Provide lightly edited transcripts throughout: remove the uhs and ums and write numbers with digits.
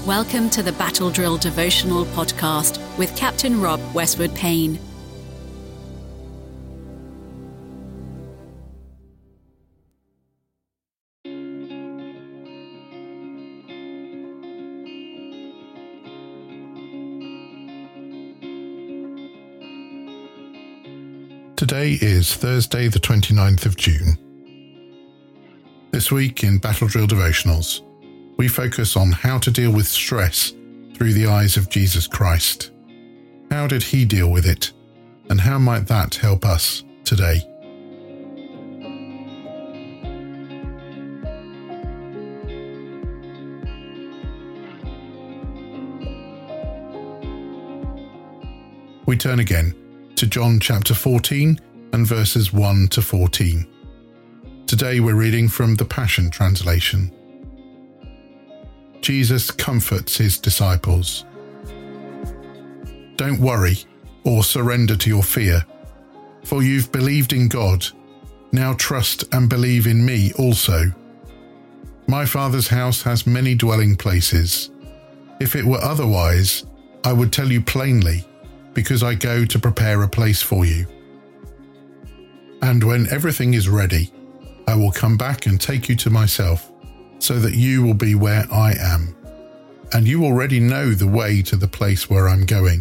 Welcome to the Battle Drill Devotional Podcast with Captain Rob Westwood Payne. Today is Thursday the 29th of June. This week in Battle Drill Devotionals, we focus on how to deal with stress through the eyes of Jesus Christ. How did he deal with it? And how might that help us today? We turn again to John chapter 14 and verses 1 to 14. Today we're reading from the Passion Translation. Jesus comforts his disciples. Don't worry or surrender to your fear, for you've believed in God. Now trust and believe in me also. My Father's house has many dwelling places. If it were otherwise, I would tell you plainly, because I go to prepare a place for you. And when everything is ready, I will come back and take you to myself, so that you will be where I am, and you already know the way to the place where I'm going.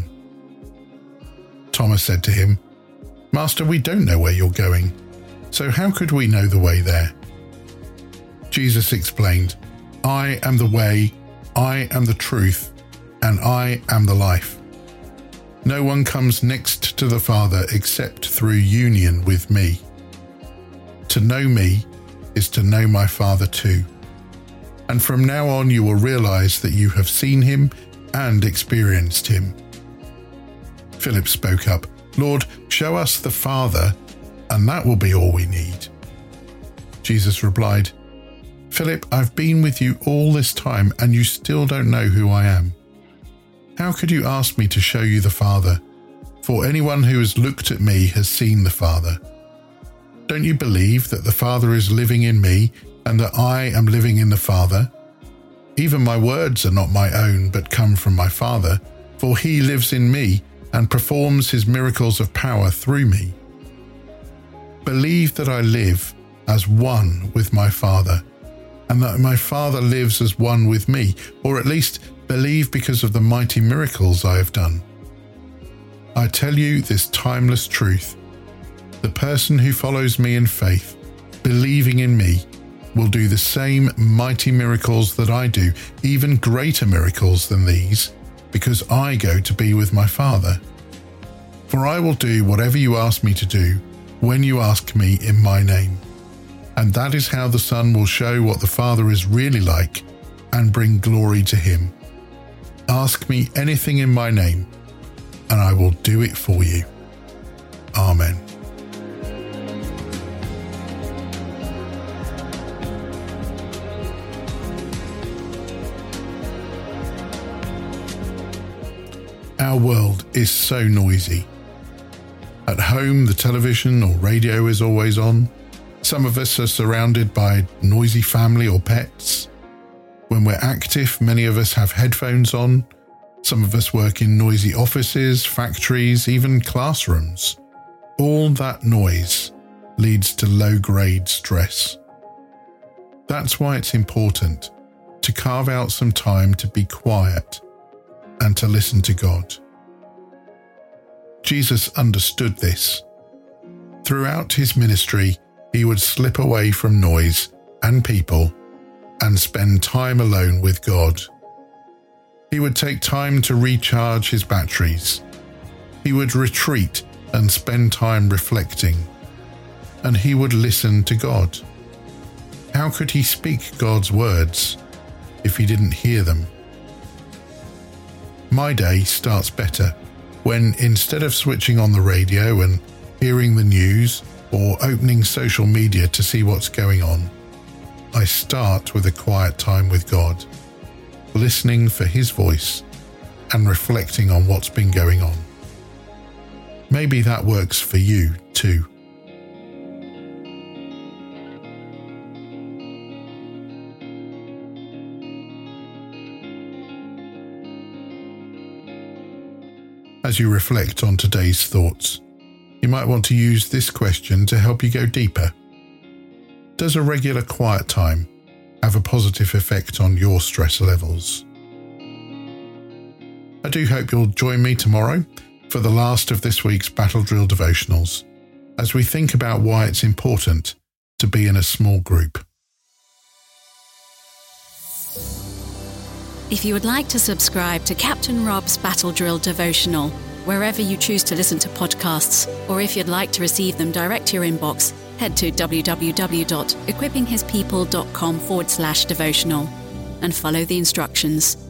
Thomas said to him, Master, we don't know where you're going, so how could we know the way there? Jesus explained, I am the way, I am the truth, and I am the life. No one comes next to the Father except through union with me. To know me is to know my Father too. And from now on you will realize that you have seen him and experienced him. Philip spoke up, Lord, show us the Father, and that will be all we need. Jesus replied, Philip, I've been with you all this time, and you still don't know who I am. How could you ask me to show you the Father? For anyone who has looked at me has seen the Father. Don't you believe that the Father is living in me and that I am living in the Father? Even my words are not my own, but come from my Father, for he lives in me and performs his miracles of power through me. Believe that I live as one with my Father, and that my Father lives as one with me, or at least believe because of the mighty miracles I have done. I tell you this timeless truth. The person who follows me in faith, believing in me, will do the same mighty miracles that I do, even greater miracles than these, because I go to be with my Father. For I will do whatever you ask me to do when you ask me in my name. And that is how the Son will show what the Father is really like and bring glory to him. Ask me anything in my name, and I will do it for you. Amen. Our world is so noisy. At home, the television or radio is always on. Some of us are surrounded by noisy family or pets. When we're active, many of us have headphones on. Some of us work in noisy offices, factories, even classrooms. All that noise leads to low-grade stress. That's why it's important to carve out some time to be quiet and to listen to God. Jesus understood this. Throughout his ministry, he would slip away from noise and people and spend time alone with God. He would take time to recharge his batteries. He would retreat and spend time reflecting. And he would listen to God. How could he speak God's words if he didn't hear them? My day starts better when, instead of switching on the radio and hearing the news or opening social media to see what's going on, I start with a quiet time with God, listening for his voice and reflecting on what's been going on. Maybe that works for you too. As you reflect on today's thoughts, you might want to use this question to help you go deeper. Does a regular quiet time have a positive effect on your stress levels? I do hope you'll join me tomorrow for the last of this week's Battle Drill devotionals, as we think about why it's important to be in a small group. If you would like to subscribe to Captain Rob's Battle Drill devotional, wherever you choose to listen to podcasts, or if you'd like to receive them direct to your inbox, head to www.equippinghispeople.com/devotional and follow the instructions.